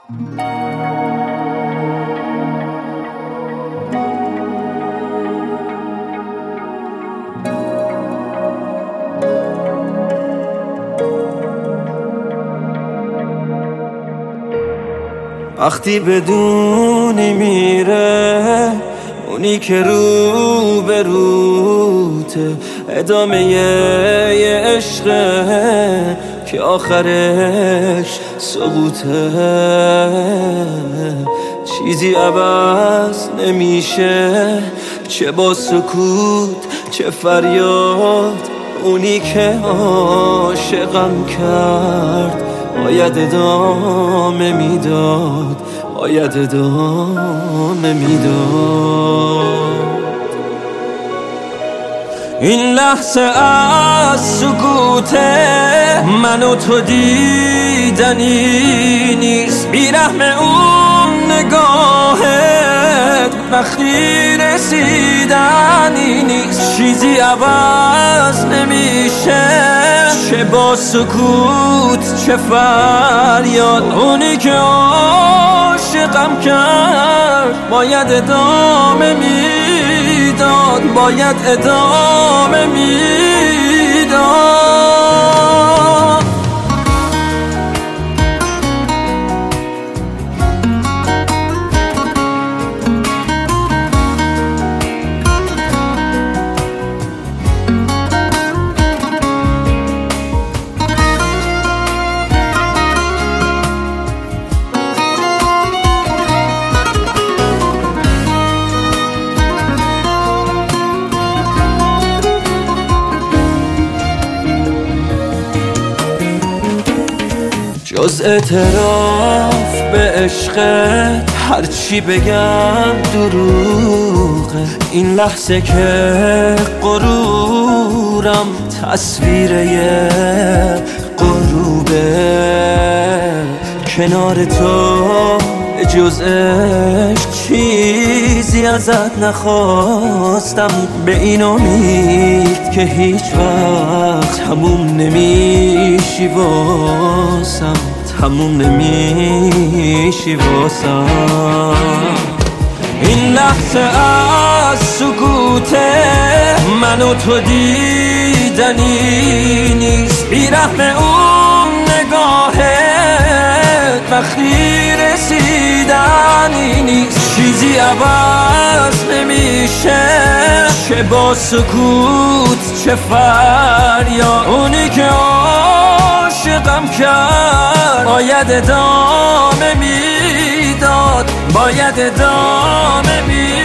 وقتی بدونی میره اونی که رو به روته، ادامه یه عشقه که آخرش سقوطه. چیزی عوض نمیشه، چه با سکوت چه فریاد. اونی که عاشقم کرد باید ادامه میداد، باید ادامه میداد. این لحظه از سکوته من و تو دیدنی نیست، بیرحم اون نگاهت وقتی رسیدنی نیست. چیزی عوض نمیشه، چه با سکوت چه فریاد. اونی که عاشقم کرد باید ادامه میداد، باید ادامه میداد. جز اعتراف به عشقت هرچی بگم دروغه. این لحظه که غرورم تصویر یه غروبه، کنار تو جز عشق چیزی ازت نخواستم، به این امید که هیچ وقت تموم نمیشی واسم، تموم نمیشی واسم. این لحظه از سکوته من و تو دیدنی نیست، بیرحم اون نگاهت وقتی رسیدنی نیست. چیزی عوض نمیشه، چه با سکوت چه فریاد. اونی که عاشقم کرد باید ادامه میداد، باید ادامه میداد.